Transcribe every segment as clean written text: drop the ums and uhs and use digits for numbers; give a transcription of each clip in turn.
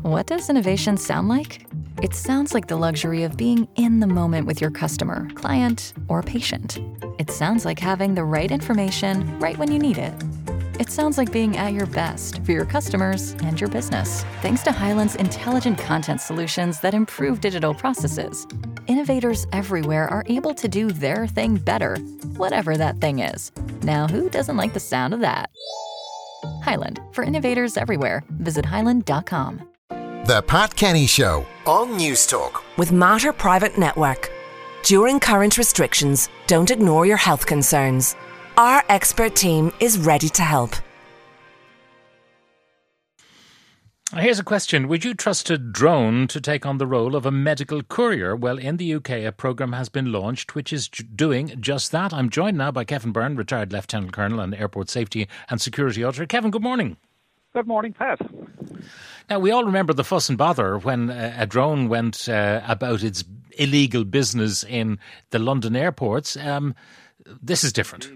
What does innovation sound like? It sounds like the luxury of being in the moment with your customer, client, or patient. It sounds like having the right information right when you need it. It sounds like being at your best for your customers and your business. Thanks to Hyland's intelligent content solutions that improve digital processes, innovators everywhere are able to do their thing better, whatever that thing is. Now, who doesn't like the sound of that? Hyland, for innovators everywhere. Visit hyland.com. The Pat Kenny Show on News Talk. With Mater Private Network. During current restrictions, don't ignore your health concerns. Our expert team is ready to help. Here's a question. Would you trust a drone to take on the role of a medical courier? Well, in the UK, a programme has been launched which is doing just that. I'm joined now by Kevin Byrne, retired Lieutenant Colonel and Airport Safety and Security Auditor. Kevin, good morning. Good morning, Pat. Now, we all remember the fuss and bother when a drone went about its illegal business in the London airports. This is different.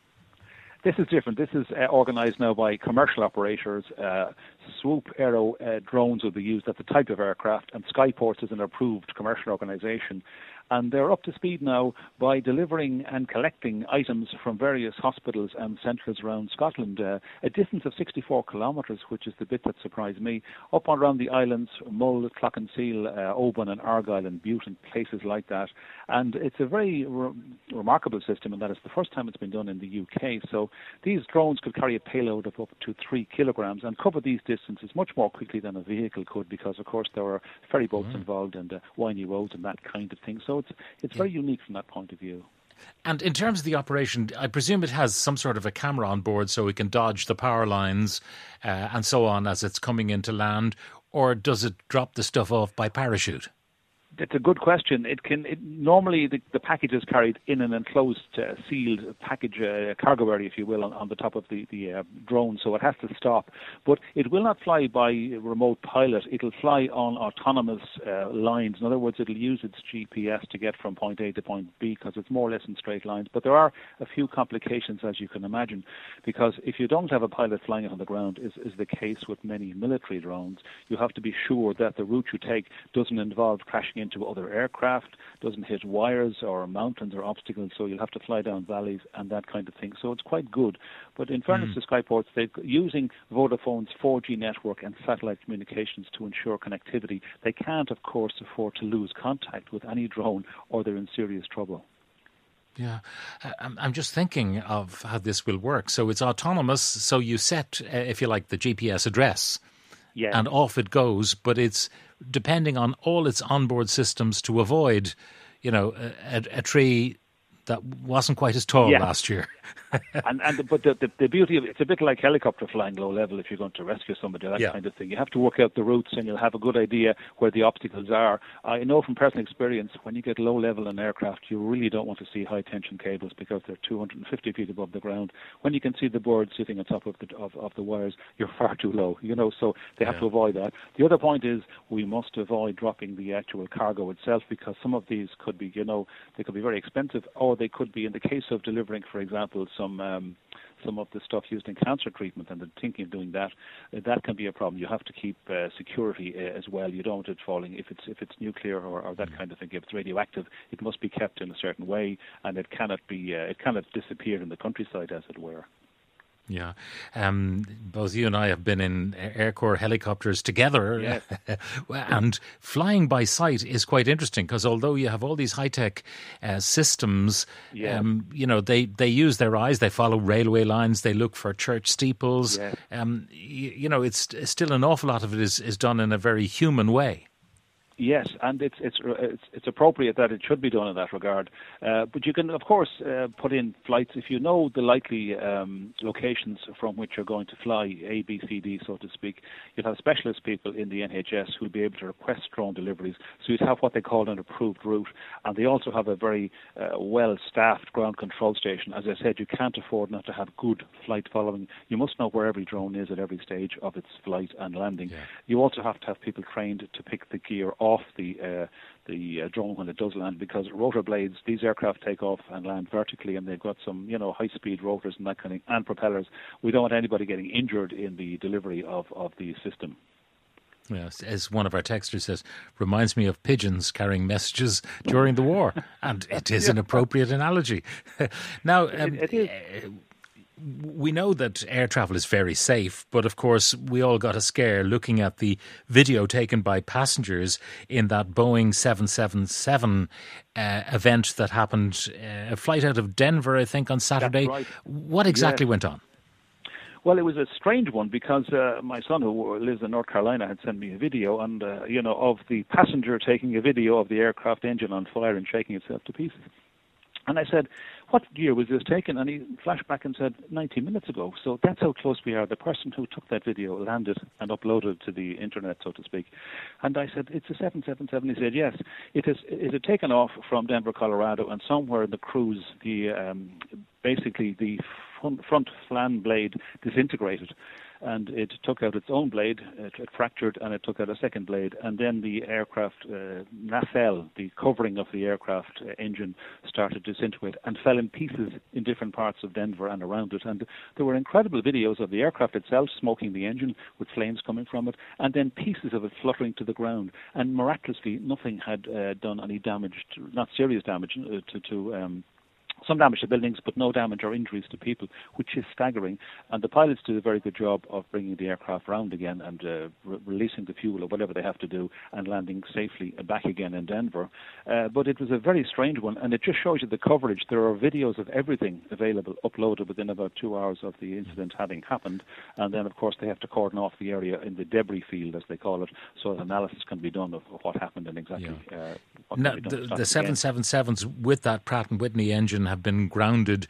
This is different. This is organised now by commercial operators. Swoop Aero drones will be used at the type of aircraft, and Skyports is an approved commercial organisation. And they're up to speed now by delivering and collecting items from various hospitals and centres around Scotland. A distance of 64 kilometres, which is the bit that surprised me, up around the islands, Mull, Clockenseal, Oban and Argyll and Bute and places like that. And it's a very remarkable system in that it's the first time it's been done in the UK. So these drones could carry a payload of up to 3 kilograms and cover these distances much more quickly than a vehicle could, because, of course, there are ferry boats involved and windy roads and that kind of thing. So it's very unique from that point of view. And in terms of the operation, I presume it has some sort of a camera on board so it can dodge the power lines and so on as it's coming into land, or does it drop the stuff off by parachute? It's a good question. Normally the package is carried in an enclosed, sealed package, cargo area, if you will, on the top of the drone, so it has to stop. But it will not fly by remote pilot. It'll fly on autonomous lines. In other words, it'll use its GPS to get from point A to point B, because it's more or less in straight lines. But there are a few complications, as you can imagine, because if you don't have a pilot flying it on the ground, is the case with many military drones, you have to be sure that the route you take doesn't involve crashing into other aircraft, doesn't hit wires or mountains or obstacles, so you'll have to fly down valleys and that kind of thing. So it's quite good. But in fairness to Skyports, they're using Vodafone's 4G network and satellite communications to ensure connectivity. They can't, of course, afford to lose contact with any drone, or they're in serious trouble. Yeah, I'm just thinking of how this will work. So it's autonomous, so you set, if you like, the GPS address, and off it goes, but it's depending on all its onboard systems to avoid, a tree that wasn't quite as tall last year. But the beauty of it, it's a bit like helicopter flying low level if you're going to rescue somebody, that kind of thing. You have to work out the routes and you'll have a good idea where the obstacles are. I know from personal experience, when you get low level in aircraft, you really don't want to see high tension cables because they're 250 feet above the ground. When you can see the bird sitting on top of the wires, you're far too low, so they have to avoid that. The other point is we must avoid dropping the actual cargo itself, because some of these could be, they could be very expensive, or they could be, in the case of delivering, for example, some of the stuff used in cancer treatment, and they're thinking of doing that. That can be a problem. You have to keep security as well. You don't want it falling if it's nuclear or that kind of thing. If it's radioactive, it must be kept in a certain way, and it cannot disappear in the countryside, as it were. Yeah. Both you and I have been in Air Corps helicopters together. Yes. And flying by sight is quite interesting, because although you have all these high-tech systems, they use their eyes, they follow railway lines, they look for church steeples. Yes. It's still an awful lot of it is done in a very human way. Yes, and it's appropriate that it should be done in that regard. But you can, of course, put in flights if you know the likely locations from which you're going to fly, A, B, C, D, so to speak. You'll have specialist people in the NHS who'll be able to request drone deliveries. So you'd have what they call an approved route, and they also have a very well-staffed ground control station. As I said, you can't afford not to have good flight following. You must know where every drone is at every stage of its flight and landing. Yeah. You also have to have people trained to pick the gear off the drone when it does land, because rotor blades, these aircraft take off and land vertically, and they've got some high-speed rotors and that kind of, and propellers. We don't want anybody getting injured in the delivery of the system. Yes, as one of our texters says, reminds me of pigeons carrying messages during the war. And it is an appropriate analogy. Now, it is. We know that air travel is very safe, but of course we all got a scare looking at the video taken by passengers in that Boeing 777 event that happened, a flight out of Denver, I think, on Saturday. That's right. What exactly went on? Well, it was a strange one because my son, who lives in North Carolina, had sent me a video, and of the passenger taking a video of the aircraft engine on fire and shaking itself to pieces. And I said, "What year was this taken?" And he flashed back and said, 90 minutes ago. So that's how close we are. The person who took that video landed and uploaded to the internet, so to speak. And I said, "It's a 777." He said, "Yes, it had taken off from Denver, Colorado, and somewhere in the cruise, basically the front fan blade disintegrated, and it took out its own blade, it fractured, and it took out a second blade, and then the aircraft nacelle, the covering of the aircraft engine, started to disintegrate and fell in pieces in different parts of Denver and around it. And there were incredible videos of the aircraft itself smoking the engine with flames coming from it, and then pieces of it fluttering to the ground. And miraculously, nothing had done any damage, not serious damage, to some damage to buildings, but no damage or injuries to people, which is staggering. And the pilots did a very good job of bringing the aircraft round again and releasing the fuel or whatever they have to do and landing safely back again in Denver. But it was a very strange one, and it just shows you the coverage. There are videos of everything available, uploaded within about 2 hours of the incident having happened. And then, of course, they have to cordon off the area in the debris field, as they call it, so analysis can be done of what happened and exactly what now, can be done. the 777s with that Pratt & Whitney engine have been grounded.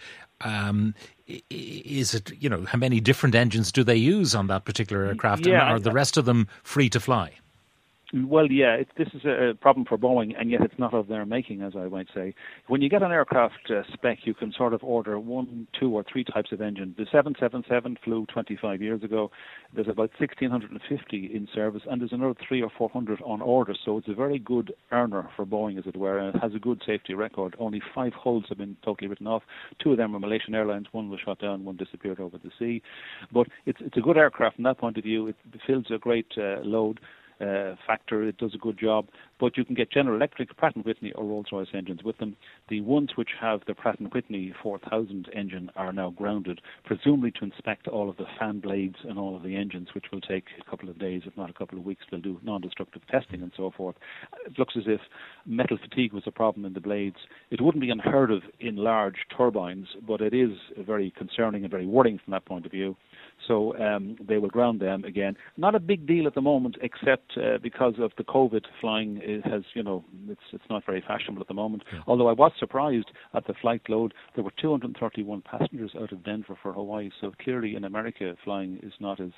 Is it, how many different engines do they use on that particular aircraft? Yeah, and are the rest of them free to fly? Well, yeah, this is a problem for Boeing, and yet it's not of their making, as I might say. When you get an aircraft spec, you can sort of order 1, 2, or 3 types of engine. The 777 flew 25 years ago. There's about 1,650 in service, and there's another 300 or 400 on order. So it's a very good earner for Boeing, as it were, and it has a good safety record. Only 5 hulls have been totally written off. 2 of them are Malaysian Airlines. 1 was shot down, 1 disappeared over the sea. But it's a good aircraft from that point of view. It fills a great load factor. It does a good job, but you can get General Electric, Pratt & Whitney or Rolls-Royce engines with them. The ones which have the Pratt & Whitney 4000 engine are now grounded, presumably to inspect all of the fan blades and all of the engines, which will take a couple of days, if not a couple of weeks. They'll do non-destructive testing and so forth. It looks as if metal fatigue was a problem in the blades. It wouldn't be unheard of in large turbines, but it is very concerning and very worrying from that point of view. So they will ground them again. Not a big deal at the moment, except because of the COVID flying. It has, it's not very fashionable at the moment. Yeah. Although I was surprised at the flight load. There were 231 passengers out of Denver for Hawaii. So clearly in America, flying is not as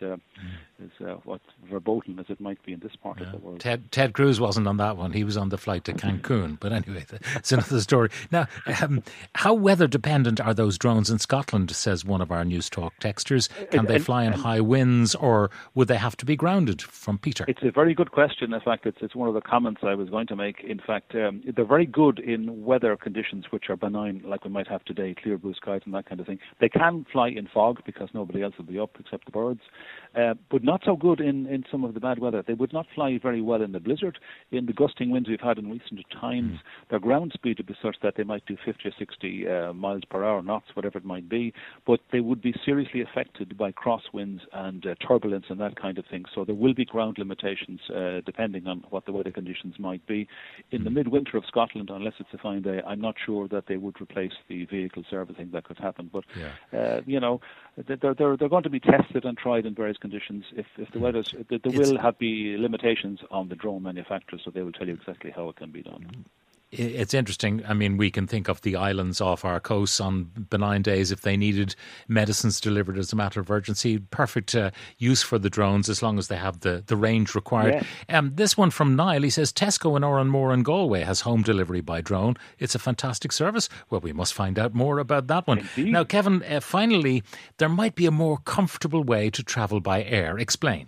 verboten as it might be in this part of the world. Ted Cruz wasn't on that one. He was on the flight to Cancun. But anyway, it's another story. Now, how weather dependent are those drones in Scotland, says one of our News Talk texters. Can they fly in high winds, or would they have to be grounded? From Peter. It's a very good question. In fact, it's one of the comments I was going to make. In fact, they're very good in weather conditions which are benign, like we might have today, clear blue skies and that kind of thing. They can fly in fog because nobody else will be up except the birds, but not so good in some of the bad weather. They would not fly very well in the blizzard. In the gusting winds we've had in recent times, their ground speed would be such that they might do 50 or 60 miles per hour, knots, whatever it might be, but they would be seriously affected by crosswinds and turbulence and that kind of thing. So there will be ground limitations depending on what the weather conditions might be. In the midwinter of Scotland, unless it's a fine day, I'm not sure that they would replace the vehicle servicing that could happen. But they're going to be tested and tried in various conditions. If the weather's, there will be limitations on the drone manufacturers, so they will tell you exactly how it can be done. It's interesting. I mean, we can think of the islands off our coasts on benign days if they needed medicines delivered as a matter of urgency. Perfect use for the drones as long as they have the range required. Yeah. This one from Niall, he says, Tesco in Oranmore and Galway has home delivery by drone. It's a fantastic service. Well, we must find out more about that one. Indeed. Now, Kevin, finally, there might be a more comfortable way to travel by air. Explain.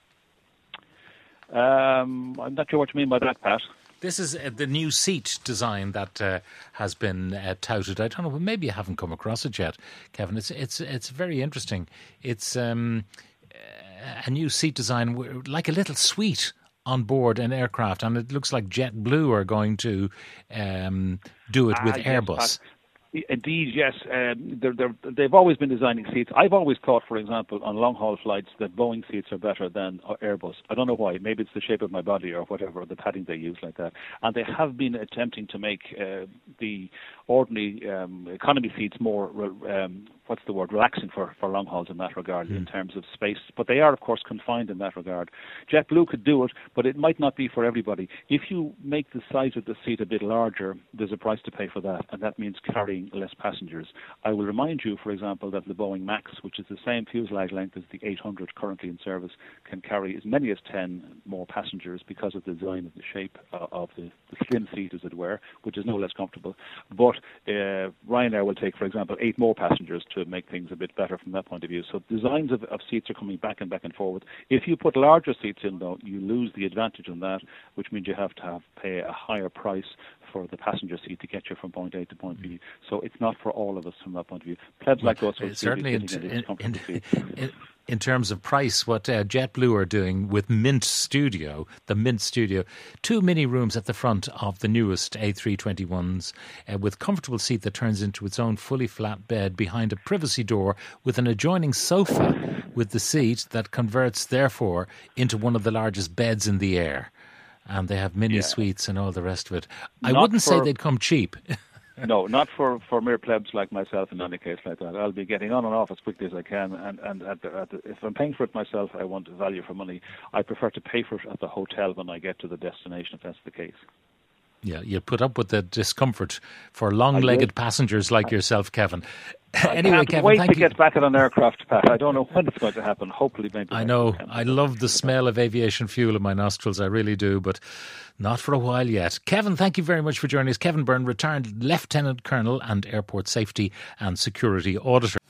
I'm not sure what you mean by that, Pat. This is the new seat design that has been touted. I don't know, maybe you haven't come across it yet, Kevin. It's very interesting. It's a new seat design, like a little suite on board an aircraft, and it looks like JetBlue are going to do it with Airbus. Indeed, yes. They've always been designing seats. I've always thought, for example, on long-haul flights that Boeing seats are better than Airbus. I don't know why. Maybe it's the shape of my body or whatever, or the padding they use like that. And they have been attempting to make the ordinary economy seats more, relaxing for long hauls in that regard in terms of space. But they are, of course, confined in that regard. JetBlue could do it, but it might not be for everybody. If you make the size of the seat a bit larger, there's a price to pay for that, and that means carrying less passengers. I will remind you, for example, that the Boeing MAX, which is the same fuselage length as the 800 currently in service, can carry as many as 10 more passengers because of the design of the shape of the slim seat, as it were, which is no less comfortable. But Ryanair will take, for example, 8 more passengers to make things a bit better from that point of view. So designs of seats are coming back and forward. If you put larger seats in, though, you lose the advantage on that, which means you have to pay a higher price for the passenger seat to get you from point A to point B. So it's not for all of us from that point of view. Plebs like us will certainly in terms of price, what JetBlue are doing with Mint Studio, the Mint Studio, 2 mini rooms at the front of the newest A321s with comfortable seat that turns into its own fully flat bed behind a privacy door with an adjoining sofa with the seat that converts, therefore, into one of the largest beds in the air. And they have mini suites and all the rest of it. I wouldn't say they'd come cheap. No, not for mere plebs like myself in any case like that. I'll be getting on and off as quickly as I can, and if I'm paying for it myself, I want value for money. I prefer to pay for it at the hotel when I get to the destination, if that's the case. Yeah, you put up with the discomfort for long-legged passengers like yourself, Kevin. Anyway, Kevin, wait to get back on an aircraft, Pat. I don't know when it's going to happen. Hopefully, maybe. I know. I love the smell of aviation fuel in my nostrils. I really do, but not for a while yet. Kevin, thank you very much for joining us. Kevin Byrne, retired Lieutenant Colonel and Airport Safety and Security Auditor.